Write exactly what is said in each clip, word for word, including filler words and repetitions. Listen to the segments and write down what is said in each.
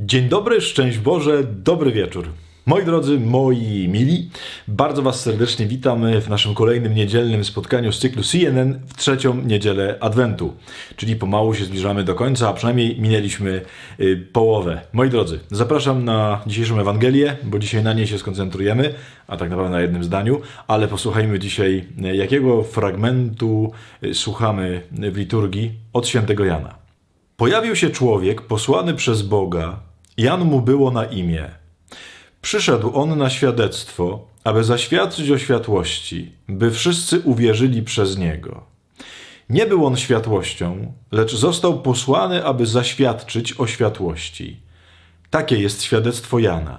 Dzień dobry, szczęść Boże, dobry wieczór. Moi drodzy, moi mili, bardzo Was serdecznie witam w naszym kolejnym niedzielnym spotkaniu z cyklu C N N w trzecią niedzielę Adwentu. Czyli pomału się zbliżamy do końca, a przynajmniej minęliśmy y, połowę. Moi drodzy, zapraszam na dzisiejszą Ewangelię, bo dzisiaj na niej się skoncentrujemy, a tak naprawdę na jednym zdaniu, ale posłuchajmy dzisiaj, jakiego fragmentu y, słuchamy w liturgii od świętego Jana. Pojawił się człowiek posłany przez Boga, Jan mu było na imię. Przyszedł on na świadectwo, aby zaświadczyć o światłości, by wszyscy uwierzyli przez niego. Nie był on światłością, lecz został posłany, aby zaświadczyć o światłości. Takie jest świadectwo Jana.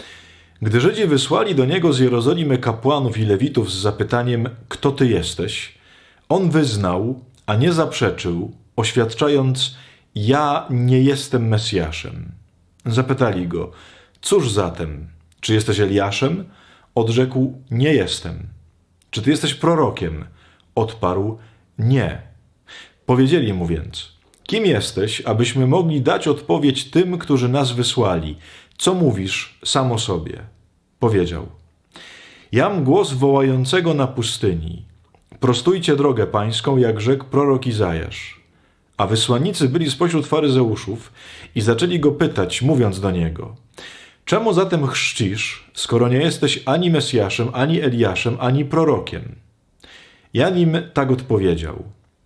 Gdy Żydzi wysłali do niego z Jerozolimy kapłanów i lewitów z zapytaniem, kto ty jesteś, on wyznał, a nie zaprzeczył, oświadczając, ja nie jestem Mesjaszem. Zapytali go, cóż zatem, czy jesteś Eliaszem? Odrzekł, nie jestem. Czy ty jesteś prorokiem? Odparł, nie. Powiedzieli mu więc, kim jesteś, abyśmy mogli dać odpowiedź tym, którzy nas wysłali? Co mówisz sam o sobie? Powiedział, jam głos wołającego na pustyni. Prostujcie drogę pańską, jak rzekł prorok Izajasz. A wysłannicy byli spośród faryzeuszów i zaczęli go pytać, mówiąc do niego, czemu zatem chrzcisz, skoro nie jesteś ani Mesjaszem, ani Eliaszem, ani prorokiem? Jan im tak odpowiedział,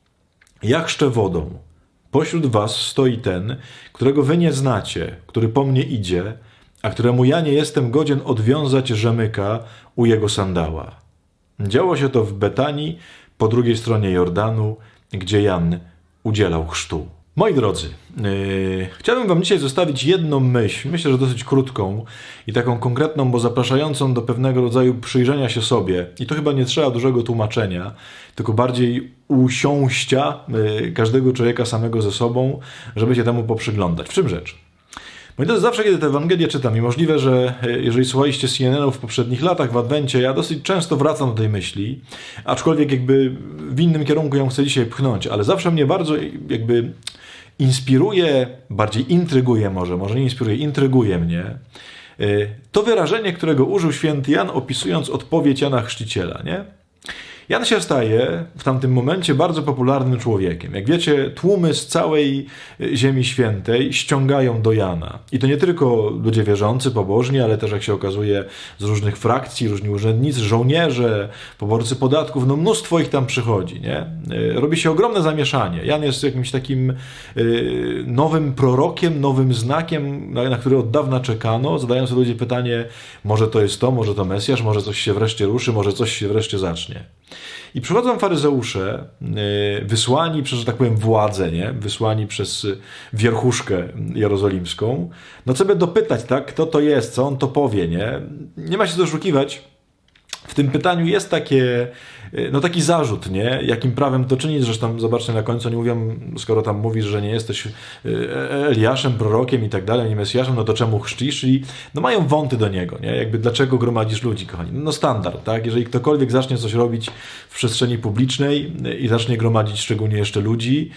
ja chrzczę wodą, pośród was stoi ten, którego wy nie znacie, który po mnie idzie, a któremu ja nie jestem godzien odwiązać rzemyka u jego sandała. Działo się to w Betanii, po drugiej stronie Jordanu, gdzie Jan udzielał chrztu. Moi drodzy, yy, chciałbym wam dzisiaj zostawić jedną myśl, myślę, że dosyć krótką i taką konkretną, bo zapraszającą do pewnego rodzaju przyjrzenia się sobie. I to chyba nie trzeba dużego tłumaczenia, tylko bardziej usiąścia yy, każdego człowieka samego ze sobą, żeby się temu poprzyglądać. W czym rzecz? Moi drodzy, zawsze kiedy tę Ewangelię czytam i możliwe, że jeżeli słuchaliście C N N-u w poprzednich latach w Adwencie, ja dosyć często wracam do tej myśli, aczkolwiek jakby w innym kierunku ją chcę dzisiaj pchnąć, ale zawsze mnie bardzo jakby inspiruje, bardziej intryguje może, może nie inspiruje, intryguje mnie to wyrażenie, którego użył święty Jan, opisując odpowiedź Jana Chrzciciela, nie? Jan się staje w tamtym momencie bardzo popularnym człowiekiem. Jak wiecie, tłumy z całej Ziemi Świętej ściągają do Jana. I to nie tylko ludzie wierzący, pobożni, ale też, jak się okazuje, z różnych frakcji, różni urzędnicy, żołnierze, poborcy podatków, no mnóstwo ich tam przychodzi, nie? Robi się ogromne zamieszanie. Jan jest jakimś takim nowym prorokiem, nowym znakiem, na, na który od dawna czekano. Zadają sobie ludzie pytanie, może to jest to, może to Mesjasz, może coś się wreszcie ruszy, może coś się wreszcie zacznie. I przychodzą faryzeusze, wysłani przez, że tak powiem, władzę, nie? Wysłani przez wierchuszkę jerozolimską, no co by dopytać, tak? Kto to jest, co on to powie, nie? Nie ma się co oszukiwać. W tym pytaniu jest takie, no taki zarzut, nie? Jakim prawem to czynić? Zresztą zobaczcie na końcu, oni mówią, skoro tam mówisz, że nie jesteś Eliaszem, prorokiem i tak dalej, nie Mesjaszem, no to czemu chrzcisz? Czyli no mają wąty do niego, nie? Jakby dlaczego gromadzisz ludzi, kochani? No standard, tak? Jeżeli ktokolwiek zacznie coś robić w przestrzeni publicznej i zacznie gromadzić szczególnie jeszcze ludzi,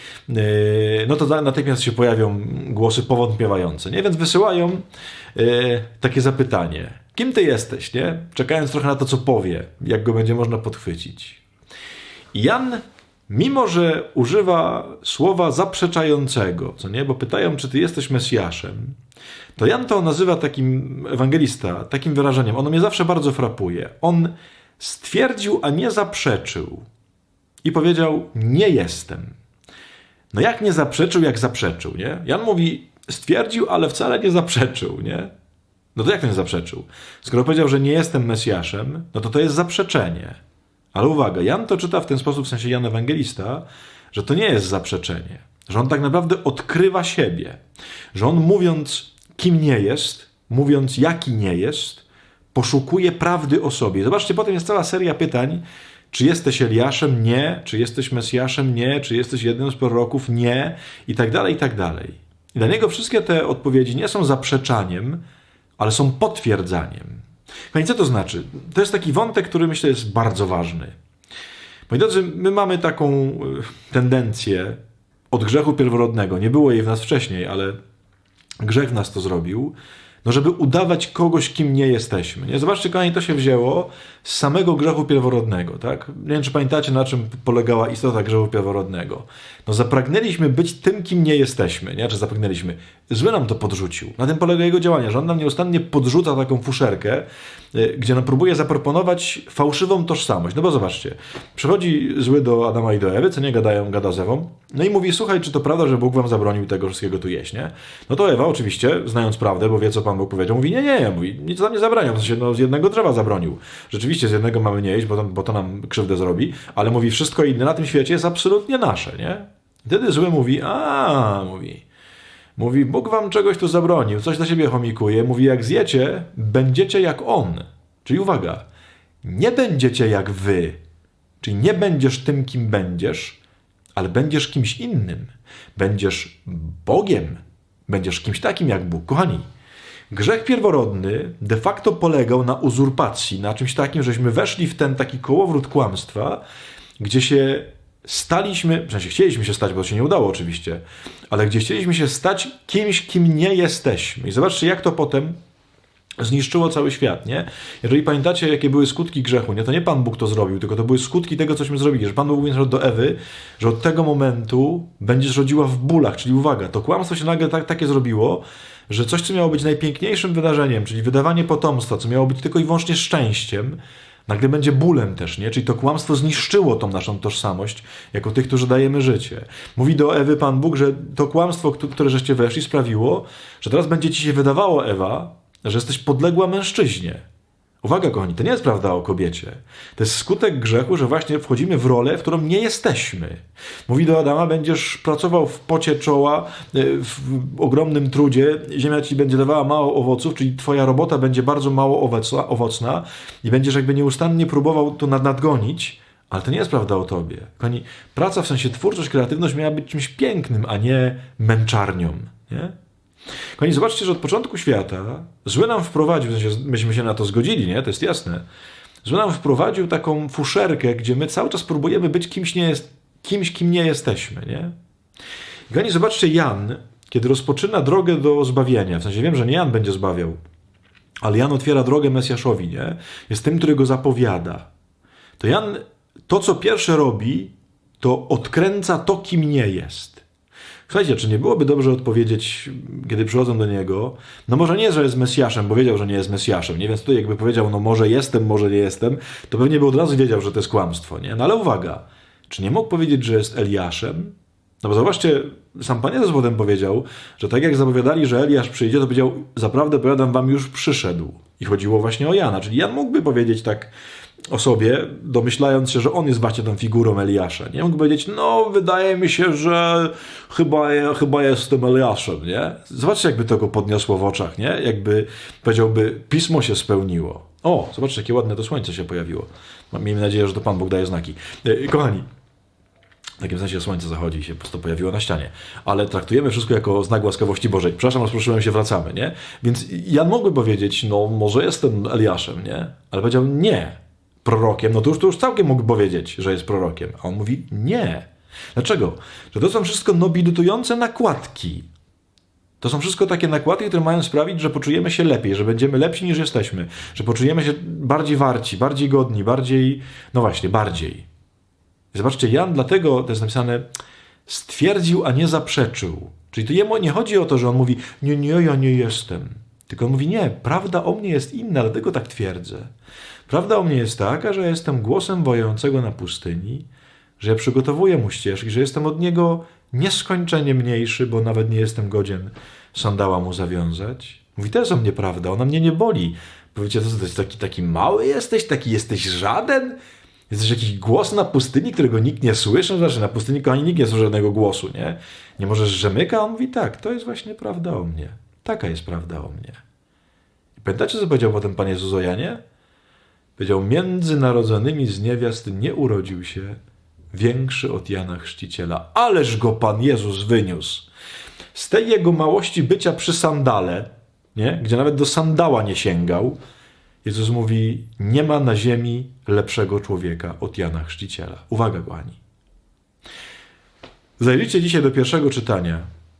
no to natychmiast się pojawią głosy powątpiewające, nie? Więc wysyłają takie zapytanie. Kim ty jesteś, nie? Czekając trochę na to, co powie, jak go będzie można podchwycić. I Jan, mimo że używa słowa zaprzeczającego, co nie? Bo pytają, czy ty jesteś Mesjaszem, to Jan to nazywa takim, ewangelista, takim wyrażeniem. Ono mnie zawsze bardzo frapuje. On stwierdził, a nie zaprzeczył. I powiedział, nie jestem. No jak nie zaprzeczył, jak zaprzeczył, nie? Jan mówi, stwierdził, ale wcale nie zaprzeczył, nie? No to jak ten zaprzeczył? Skoro powiedział, że nie jestem Mesjaszem, no to to jest zaprzeczenie. Ale uwaga, Jan to czyta w ten sposób, w sensie Jan Ewangelista, że to nie jest zaprzeczenie. Że on tak naprawdę odkrywa siebie. Że on mówiąc, kim nie jest, mówiąc, jaki nie jest, poszukuje prawdy o sobie. Zobaczcie, potem jest cała seria pytań, czy jesteś Eliaszem? Nie. Czy jesteś Mesjaszem? Nie. Czy jesteś jednym z proroków? Nie. I tak dalej, i tak dalej. I dla niego wszystkie te odpowiedzi nie są zaprzeczaniem, ale są potwierdzaniem. Pani, co to znaczy? To jest taki wątek, który myślę jest bardzo ważny. Moi drodzy, my mamy taką tendencję od grzechu pierworodnego, nie było jej w nas wcześniej, ale grzech nas to zrobił, no żeby udawać kogoś, kim nie jesteśmy. Nie? Zobaczcie, kochani, to się wzięło z samego grzechu pierworodnego. Tak? Nie wiem, czy pamiętacie, na czym polegała istota grzechu pierworodnego. No zapragnęliśmy być tym, kim nie jesteśmy. Nie? Czy zapragnęliśmy? Zły nam to podrzucił. Na tym polega jego działanie, że on nam nieustannie podrzuca taką fuszerkę, gdzie nam próbuje zaproponować fałszywą tożsamość. No bo zobaczcie, przychodzi zły do Adama i do Ewy, co nie gadają, gada z Ewą, no i mówi, słuchaj, czy to prawda, że Bóg wam zabronił tego wszystkiego tu jeść, nie? No to Ewa oczywiście, znając prawdę, bo wie, co Pan Bóg powiedział, mówi, nie, nie, mówi, nic nam nie zabraniał, w sensie, no z jednego drzewa zabronił. Rzeczywiście z jednego mamy nie jeść, bo to, bo to nam krzywdę zrobi, ale mówi, wszystko inne na tym świecie jest absolutnie nasze, nie? Wtedy zły mówi, a mówi, mówi, Bóg wam czegoś tu zabronił, coś dla siebie chomikuje, mówi, jak zjecie, będziecie jak On. Czyli uwaga, nie będziecie jak wy, czyli nie będziesz tym, kim będziesz, ale będziesz kimś innym. Będziesz Bogiem, będziesz kimś takim jak Bóg. Kochani, grzech pierworodny de facto polegał na uzurpacji, na czymś takim, żeśmy weszli w ten taki kołowrót kłamstwa, gdzie się staliśmy, w sensie chcieliśmy się stać, bo to się nie udało oczywiście, ale gdzie chcieliśmy się stać kimś, kim nie jesteśmy. I zobaczcie, jak to potem zniszczyło cały świat, nie? Jeżeli pamiętacie, jakie były skutki grzechu, nie? To nie Pan Bóg to zrobił, tylko to były skutki tego, cośmy zrobili. Że Pan Bóg mówi do Ewy, że od tego momentu będziesz rodziła w bólach. Czyli uwaga, to kłamstwo się nagle tak, takie zrobiło, że coś, co miało być najpiękniejszym wydarzeniem, czyli wydawanie potomstwa, co miało być tylko i wyłącznie szczęściem, nagle będzie bólem też, nie? Czyli to kłamstwo zniszczyło tą naszą tożsamość jako tych, którzy dajemy życie. Mówi do Ewy Pan Bóg, że to kłamstwo, które żeście weszli, sprawiło, że teraz będzie ci się wydawało, Ewa, że jesteś podległa mężczyźnie. Uwaga, kochani, to nie jest prawda o kobiecie. To jest skutek grzechu, że właśnie wchodzimy w rolę, w którą nie jesteśmy. Mówi do Adama, będziesz pracował w pocie czoła, w ogromnym trudzie, ziemia ci będzie dawała mało owoców, czyli twoja robota będzie bardzo mało owocna i będziesz jakby nieustannie próbował to nadgonić, ale to nie jest prawda o tobie. Kochani, praca w sensie twórczość, kreatywność miała być czymś pięknym, a nie męczarnią. Nie? Kochani, zobaczcie, że od początku świata zły nam wprowadził, w sensie myśmy się na to zgodzili, nie? To jest jasne. Zły nam wprowadził taką fuszerkę, gdzie my cały czas próbujemy być kimś, nie jest, kimś kim nie jesteśmy, nie? Kochani, zobaczcie, Jan, kiedy rozpoczyna drogę do zbawienia, w sensie wiem, że nie Jan będzie zbawiał, ale Jan otwiera drogę Mesjaszowi, nie? Jest tym, który go zapowiada. To Jan to, co pierwsze robi, to odkręca to, kim nie jest. Słuchajcie, czy nie byłoby dobrze odpowiedzieć, kiedy przychodzą do niego, no może nie, że jest Mesjaszem, bo wiedział, że nie jest Mesjaszem, nie? Więc tutaj jakby powiedział, no może jestem, może nie jestem, to pewnie by od razu wiedział, że to jest kłamstwo, nie? No ale uwaga, czy nie mógł powiedzieć, że jest Eliaszem? No bo zobaczcie, sam Pan Jezus potem powiedział, że tak jak zapowiadali, że Eliasz przyjdzie, to powiedział, zaprawdę powiadam wam, już przyszedł. I chodziło właśnie o Jana, czyli Jan mógłby powiedzieć tak o sobie, domyślając się, że on jest właśnie tą figurą Eliasza. Nie mógł powiedzieć, no wydaje mi się, że chyba, chyba jestem Eliaszem, nie? Zobaczcie, jakby to go podniosło w oczach, nie? Jakby powiedziałby, pismo się spełniło. O, zobaczcie, jakie ładne to słońce się pojawiło. Miejmy nadzieję, że to Pan Bóg daje znaki. Kochani, w takim sensie słońce zachodzi i się po prostu pojawiło na ścianie. Ale traktujemy wszystko jako znak łaskawości Bożej. Przepraszam, rozproszyłem się, wracamy, nie? Więc Jan mógłby powiedzieć, no może jestem Eliaszem, nie? Ale powiedział, nie. Prorokiem, no to już, to już całkiem mógł powiedzieć, że jest prorokiem. A on mówi, nie. Dlaczego? Że to są wszystko nobilitujące nakładki. To są wszystko takie nakładki, które mają sprawić, że poczujemy się lepiej, że będziemy lepsi niż jesteśmy, że poczujemy się bardziej warci, bardziej godni, bardziej, no właśnie, bardziej. Zobaczcie, Jan dlatego, to jest napisane, stwierdził, a nie zaprzeczył. Czyli to jemu nie chodzi o to, że on mówi, nie, nie, ja nie jestem. Tylko on mówi, nie, prawda o mnie jest inna, dlatego tak twierdzę. Prawda o mnie jest taka, że jestem głosem wojącego na pustyni, że ja przygotowuję mu ścieżki, że jestem od niego nieskończenie mniejszy, bo nawet nie jestem godzien sandała mu zawiązać. Mówi, to jest o mnie prawda, ona mnie nie boli. Powiecie, to jest taki, taki mały jesteś, taki jesteś żaden? Jesteś jakiś głos na pustyni, którego nikt nie słyszy? Znaczy, na pustyni kochani nikt nie słyszy żadnego głosu, nie? Nie możesz rzemyka? On mówi, tak, to jest właśnie prawda o mnie. Taka jest prawda o mnie. I pamiętacie, co powiedział potem Pan Jezus o Janie? Powiedział, między narodzonymi z niewiast nie urodził się większy od Jana Chrzciciela. Ależ go Pan Jezus wyniósł. Z tej jego małości bycia przy sandale, nie? Gdzie nawet do sandała nie sięgał, Jezus mówi, nie ma na ziemi lepszego człowieka od Jana Chrzciciela. Uwaga, kochani. Zajrzyjcie dzisiaj do pierwszego czytania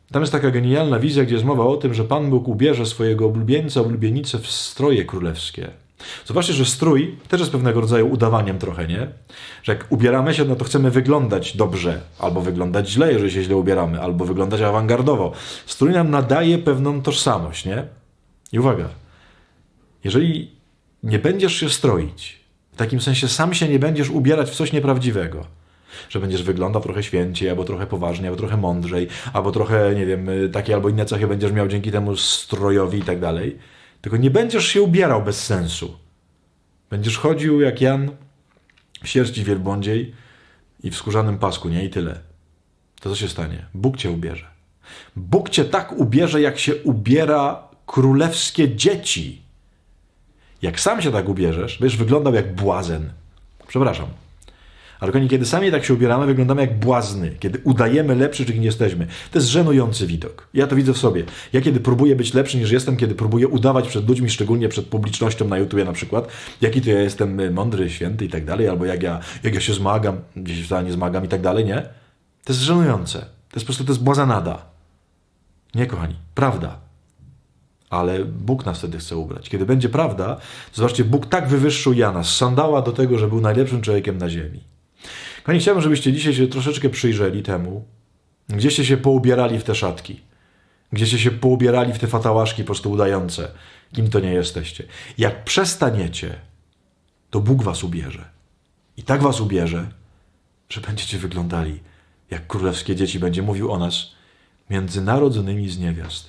Tam jest taka genialna wizja, gdzie jest mowa o tym, że Pan Bóg ubierze swojego oblubieńca, oblubienicę w stroje królewskie. Zobaczcie, że strój też jest pewnego rodzaju udawaniem trochę, nie? Że jak ubieramy się, no to chcemy wyglądać dobrze, albo wyglądać źle, jeżeli się źle ubieramy, albo wyglądać awangardowo. Strój nam nadaje pewną tożsamość, nie? I uwaga, jeżeli nie będziesz się stroić, w takim sensie sam się nie będziesz ubierać w coś nieprawdziwego, że będziesz wyglądał trochę święciej, albo trochę poważniej, albo trochę mądrzej, albo trochę, nie wiem, takie albo inne cechy będziesz miał dzięki temu strojowi i tak dalej, tylko nie będziesz się ubierał bez sensu. Będziesz chodził jak Jan w sierści wielbłądziej i w skórzanym pasku, nie? I tyle. To co się stanie? Bóg cię ubierze. Bóg cię tak ubierze, jak się ubiera królewskie dzieci. Jak sam się tak ubierzesz, będziesz wyglądał jak błazen. Przepraszam. Ale kochani, kiedy sami tak się ubieramy, wyglądamy jak błazny. Kiedy udajemy lepszy, czym nie jesteśmy. To jest żenujący widok. Ja to widzę w sobie. Ja kiedy próbuję być lepszy niż jestem, kiedy próbuję udawać przed ludźmi, szczególnie przed publicznością na YouTubie na przykład, jaki to ja jestem mądry, święty i tak dalej, albo jak ja, jak ja się zmagam, gdzieś wcale nie zmagam i tak dalej, nie? To jest żenujące. To jest po prostu, to jest błazanada. Nie, kochani. Prawda. Ale Bóg nas wtedy chce ubrać. Kiedy będzie prawda, to zobaczcie, Bóg tak wywyższył Jana z sandała do tego, że był najlepszym człowiekiem na ziemi. Kochani, chciałbym, żebyście dzisiaj się troszeczkę przyjrzeli temu, gdzieście się poubierali w te szatki, gdzieście się poubierali w te fatałaszki po prostu udające, kim to nie jesteście. Jak przestaniecie, to Bóg was ubierze. I tak was ubierze, że będziecie wyglądali jak królewskie dzieci. Będzie mówił o nas między narodzonymi z niewiast.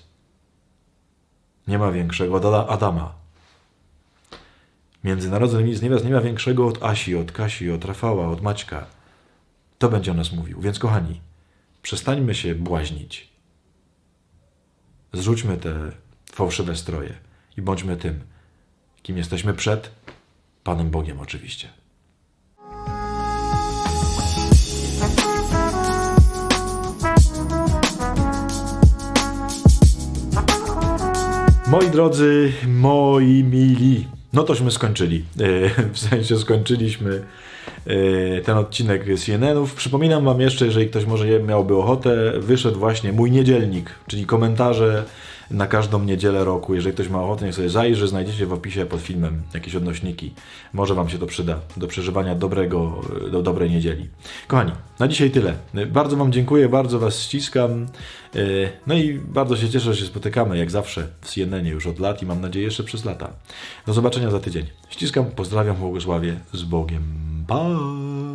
Nie ma większego od Adama. Między narodzonymi z niewiast nie ma większego od Asi, od Kasi, od Rafała, od Maćka. To będzie o nas mówił. Więc kochani, przestańmy się błaźnić. Zrzućmy te fałszywe stroje i bądźmy tym, kim jesteśmy przed Panem Bogiem oczywiście. Moi drodzy, moi mili, no tośmy skończyli. W sensie skończyliśmy ten odcinek C N N ów. Przypominam wam jeszcze, jeżeli ktoś może miałby ochotę, wyszedł właśnie mój niedzielnik, czyli komentarze na każdą niedzielę roku. Jeżeli ktoś ma ochotę, niech sobie zajrzy, znajdziecie w opisie pod filmem jakieś odnośniki. Może wam się to przyda do przeżywania dobrego, do dobrej niedzieli. Kochani, na dzisiaj tyle. Bardzo wam dziękuję, bardzo was ściskam. No i bardzo się cieszę, że się spotykamy, jak zawsze, w C N N ie już od lat i mam nadzieję jeszcze przez lata. Do zobaczenia za tydzień. Ściskam, pozdrawiam, błogosławię, z Bogiem. Pa!